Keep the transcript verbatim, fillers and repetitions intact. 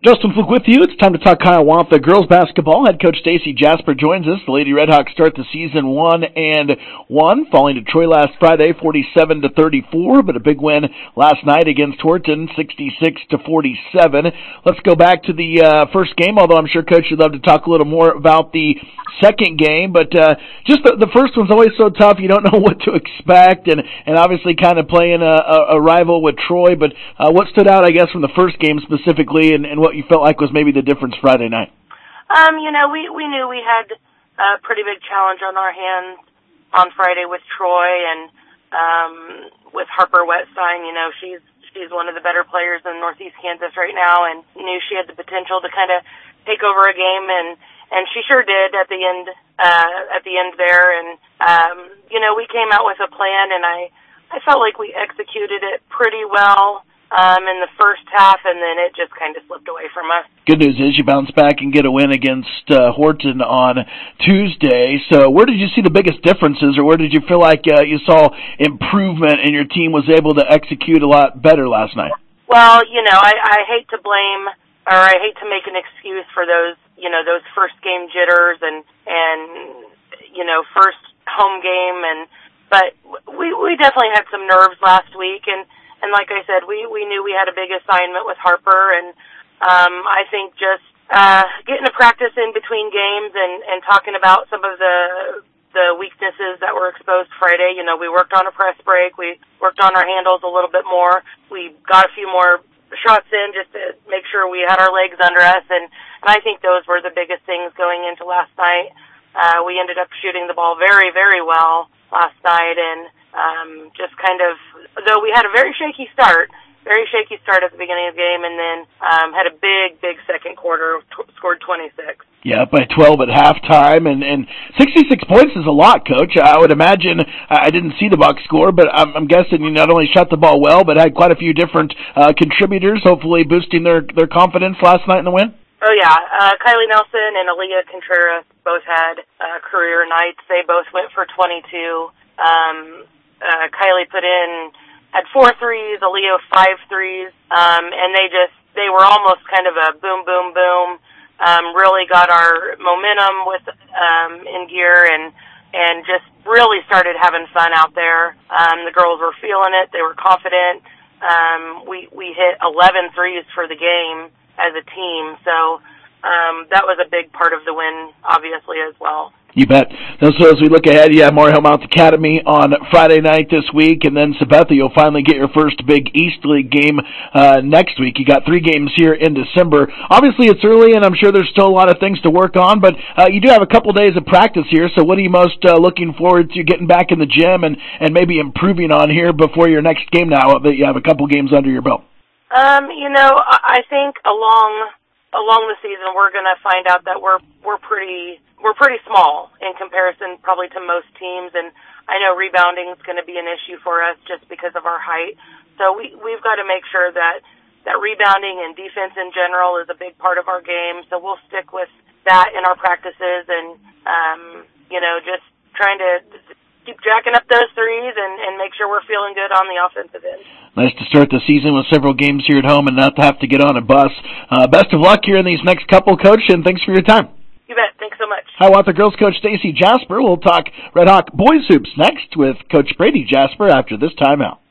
Justin Fluke with you. It's time to talk Hiawatha girls basketball. Head coach Stacy Jasper joins us. The Lady Redhawks start the season one and one, falling to Troy last Friday, forty-seven to thirty-four, but a big win last night against Horton, sixty-six to forty-seven. Let's go back to the uh, first game. Although I'm sure Coach would love to talk a little more about the second game, but uh, just the, the first one's always so tough. You don't know what to expect, and and obviously kind of playing a, a, a rival with Troy. But uh, what stood out, I guess, from the first game specifically, and, and what you felt like was maybe the difference Friday night? Um, you know, we, we knew we had a pretty big challenge on our hands on Friday with Troy and um, with Harper Wetstein. You know, she's she's one of the better players in Northeast Kansas right now, and knew she had the potential to kind of take over a game, and, and she sure did at the end uh, at the end there. And um, you know, we came out with a plan, and I I felt like we executed it pretty well Um, in the first half, and then it just kind of slipped away from us. Good news is you bounced back and get a win against uh, Horton on Tuesday. So where did you see the biggest differences, or where did you feel like uh, you saw improvement and your team was able to execute a lot better last night? Well, you know, I, I hate to blame, or I hate to make an excuse for those, you know, those first game jitters and, and you know, first home game, and but we, we definitely had some nerves last week, and And like I said, we, we knew we had a big assignment with Harper, and um, I think just uh, getting to practice in between games and, and talking about some of the the weaknesses that were exposed Friday. You know, we worked on a press break. We worked on our handles a little bit more. We got a few more shots in just to make sure we had our legs under us, and, and I think those were the biggest things going into last night. Uh, we ended up shooting the ball very, very well last night, and um, just kind of, though we had a very shaky start, very shaky start at the beginning of the game, and then um, had a big, big second quarter, t- scored twenty-six. Yeah, by twelve at halftime, and, and sixty-six points is a lot, Coach. I would imagine, I didn't see the box score, but I'm, I'm guessing you not only shot the ball well, but had quite a few different uh, contributors, hopefully boosting their, their confidence last night in the win. Oh, yeah. Uh, Kylie Nelson and Aaliyah Contreras both had uh, career nights. They both went for twenty-two. Um, uh, Kylie put in, had four threes, Aaliyah five threes, um, and they just, they were almost kind of a boom, boom, boom, um, really got our momentum with um, in gear, and and just really started having fun out there. Um, the girls were feeling it. They were confident. Um, we, we hit eleven threes for the game as a team, so um, that was a big part of the win, obviously, as well. You bet. So as we look ahead, you have Moore Hillmount Academy on Friday night this week, and then Sabetha, you'll finally get your first big East League game uh, next week. You got three games here in December. Obviously, it's early, and I'm sure there's still a lot of things to work on, but uh, you do have a couple days of practice here, so what are you most uh, looking forward to getting back in the gym and, and maybe improving on here before your next game now that you have a couple games under your belt? Um, you know, I think along along the season we're going to find out that we're we're pretty we're pretty small in comparison probably to most teams, and I know rebounding is going to be an issue for us just because of our height. So we we've got to make sure that that rebounding and defense in general is a big part of our game. So we'll stick with that in our practices, and um, you know, just trying to keep jacking up those threes and, and make sure we're feeling good on the offensive end. Nice to start the season with several games here at home and not to have to get on a bus. Uh, best of luck here in these next couple, Coach, and thanks for your time. You bet. Thanks so much. Hiawatha girls coach Stacy Jasper. We'll talk Red Hawk boys hoops next with Coach Brady Jasper after this timeout.